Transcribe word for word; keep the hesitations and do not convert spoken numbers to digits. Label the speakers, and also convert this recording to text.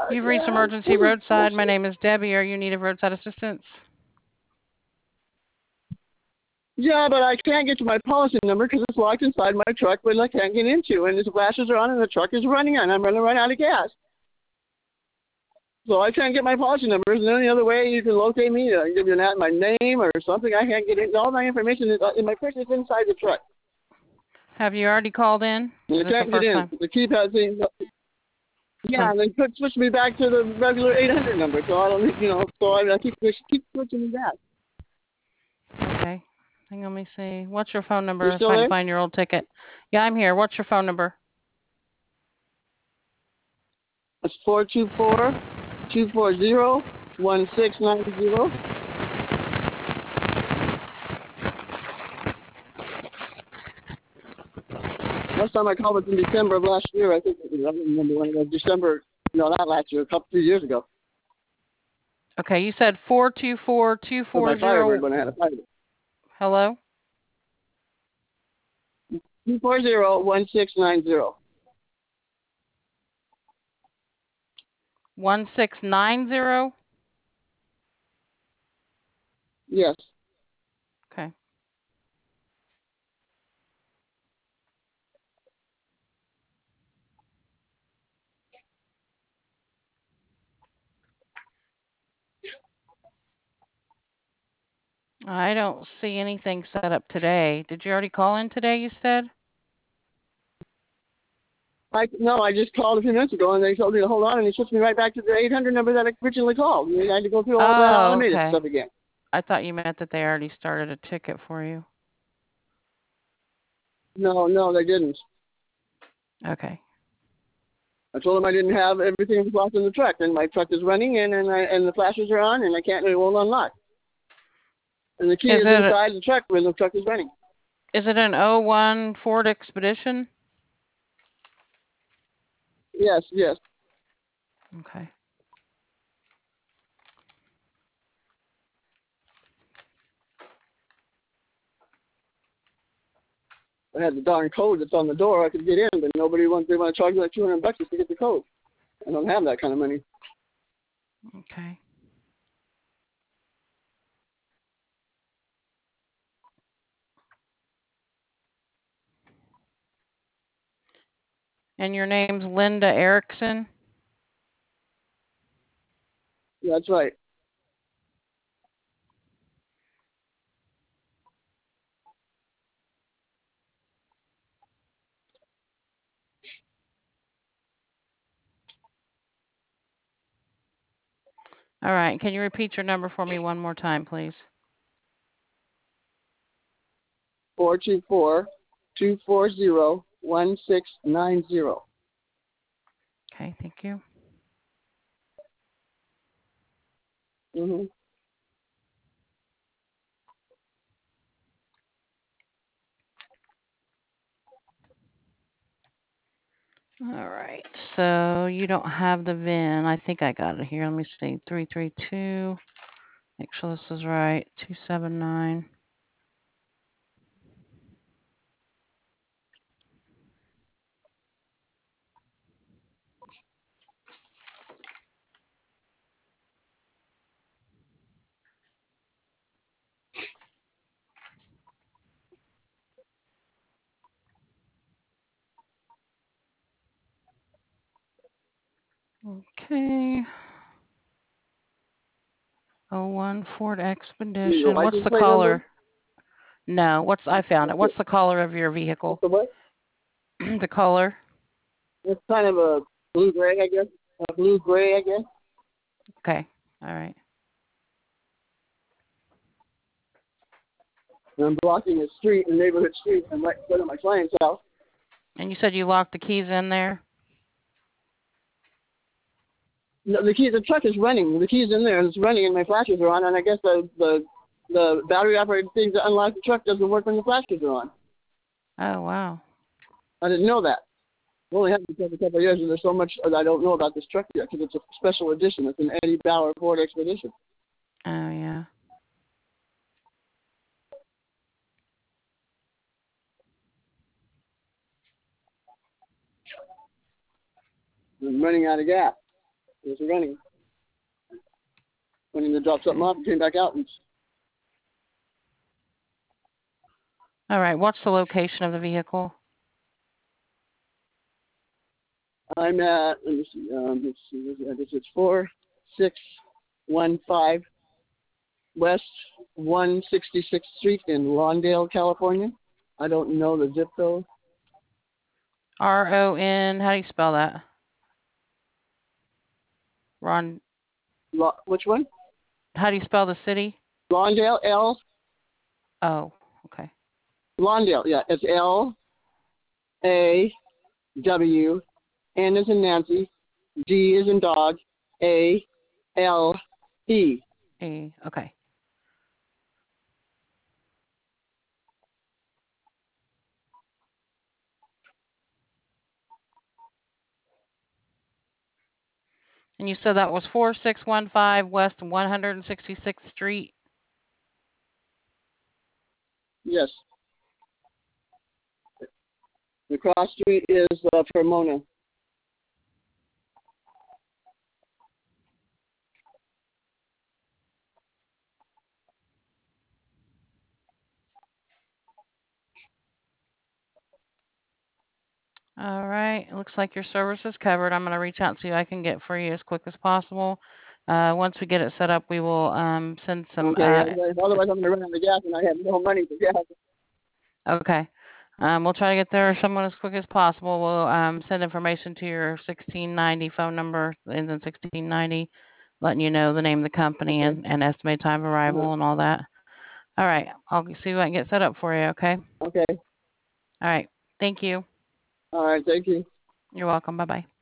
Speaker 1: You've reached
Speaker 2: yeah.
Speaker 1: emergency
Speaker 2: Ooh,
Speaker 1: roadside. My name is Debbie. Are you in need of roadside assistance?
Speaker 2: yeah, but I can't get to my policy number because it's locked inside my truck, but I can't get into. And the flashes are on, and the truck is running, and I'm running right out of gas. So I can't get my policy number. Is there any other way you can locate me? I can give you an, my name or something. I can't get in. All my information is in my purse is inside the truck.
Speaker 1: Have you already called in?
Speaker 2: And
Speaker 1: Is
Speaker 2: I
Speaker 1: this the
Speaker 2: can't get
Speaker 1: first
Speaker 2: in.
Speaker 1: time?
Speaker 2: The keypad thing. Yeah,
Speaker 1: So,
Speaker 2: and they put, switched me back to the regular eight hundred number. So I don't, you know, so I, I keep keep switching me back.
Speaker 1: okay. Hang on, let me see. What's your phone number?
Speaker 2: You
Speaker 1: If
Speaker 2: still
Speaker 1: I can
Speaker 2: there?
Speaker 1: find your old ticket. Yeah, I'm here. What's your phone number?
Speaker 2: It's four two four, two four zero, one six nine zero. Last time I called was in December of last year. I think I don't remember when it was. December. No, not last year. A couple, few years ago.
Speaker 1: Okay, you said four two four two
Speaker 2: For
Speaker 1: four
Speaker 2: my Firebird
Speaker 1: zero.
Speaker 2: when I had a Firebird.
Speaker 1: Hello?
Speaker 2: two four zero, one six nine zero.
Speaker 1: one six nine zero?
Speaker 2: Yes.
Speaker 1: Okay. I don't see anything set up today. Did you already call in today, you said?
Speaker 2: I no, I just called a few minutes ago and they told me to hold on and they switched me right back to the eight hundred number that I originally called. You had to go through all that
Speaker 1: Oh,
Speaker 2: automated
Speaker 1: okay.
Speaker 2: stuff again.
Speaker 1: I thought you meant that they already started a ticket for you.
Speaker 2: No, no, they didn't.
Speaker 1: Okay.
Speaker 2: I told them I didn't have everything locked in the truck, and my truck is running, and and, I, and the flashes are on, and I can't, it won't unlock. And the key
Speaker 1: Is
Speaker 2: is
Speaker 1: it
Speaker 2: inside the truck when the truck is running.
Speaker 1: is it an oh one Ford Expedition?
Speaker 2: Yes, yes.
Speaker 1: Okay.
Speaker 2: I had the darn code that's on the door. I could get in, but nobody wants. They want to charge me like two hundred bucks just to get the code. I don't have that kind of money.
Speaker 1: Okay. And your name's Linda Erickson?
Speaker 2: Yeah, that's right.
Speaker 1: All right. Can you repeat your number for me one more time, please?
Speaker 2: Four two four, two four zero, one six nine zero.
Speaker 1: Okay, thank you.
Speaker 2: Mhm.
Speaker 1: All right. So you don't have the V I N. I think I got it here. Let me see. three three two. Make sure this is right. two seven nine. Okay. oh one Ford
Speaker 2: Need your
Speaker 1: Expedition. What's
Speaker 2: license
Speaker 1: the
Speaker 2: plate number?
Speaker 1: color? No. What's I found it.
Speaker 2: That's it.
Speaker 1: What's the color of your
Speaker 2: What's
Speaker 1: vehicle?
Speaker 2: the what?
Speaker 1: The color.
Speaker 2: It's kind of a blue gray, I guess. A blue gray, I guess.
Speaker 1: Okay. All right.
Speaker 2: And I'm blocking a street, a neighborhood street. I'm right in front of my client's house.
Speaker 1: And you said you locked the keys in there?
Speaker 2: No, the key, the truck is running. The key's in there and it's running, and my flashes are on. And I guess the the the battery operated thing to unlock the truck doesn't work when the flashes are on.
Speaker 1: Oh, wow.
Speaker 2: I didn't know that. I've only had the truck a couple of years, and there's so much that I don't know about this truck yet because it's a special edition. It's an Eddie Bauer Ford Expedition.
Speaker 1: Oh, yeah.
Speaker 2: I'm running out of gas. It was running. Went in to drop something off and came back out. And
Speaker 1: All right. What's the location of the vehicle?
Speaker 2: I'm at, let me see, um, let's see, I guess it's four six one five West one sixty-sixth Street in Lawndale, California. I don't know the zip code.
Speaker 1: R O N. How do you spell that? Ron.
Speaker 2: La, which one?
Speaker 1: How do you spell the city?
Speaker 2: Lawndale, L.
Speaker 1: Oh, okay.
Speaker 2: Lawndale, yeah, it's L A W N as in Nancy, D as in dog, A L E.
Speaker 1: E. Okay. And you said that was four six one five West one sixty-sixth Street?
Speaker 2: Yes. The cross street is uh, Pomona.
Speaker 1: All right. It looks like your service is covered. I'm going to reach out and see what I can get for you as quick as possible. Uh, once we get it set up, we will um, send some.
Speaker 2: Okay,
Speaker 1: Uh,
Speaker 2: otherwise I'm going to run out of gas and I have no money for gas.
Speaker 1: okay. Um, we'll try to get there someone as quick as possible. We'll um, send information to your sixteen ninety phone number, ends in sixteen ninety, letting you know the name of the company
Speaker 2: Okay.
Speaker 1: and, and estimated time of arrival
Speaker 2: Uh-huh.
Speaker 1: and all that. All right. I'll see what I can get set up for you, okay?
Speaker 2: Okay.
Speaker 1: All right. Thank you.
Speaker 2: All right, thank you.
Speaker 1: You're welcome. Bye-bye.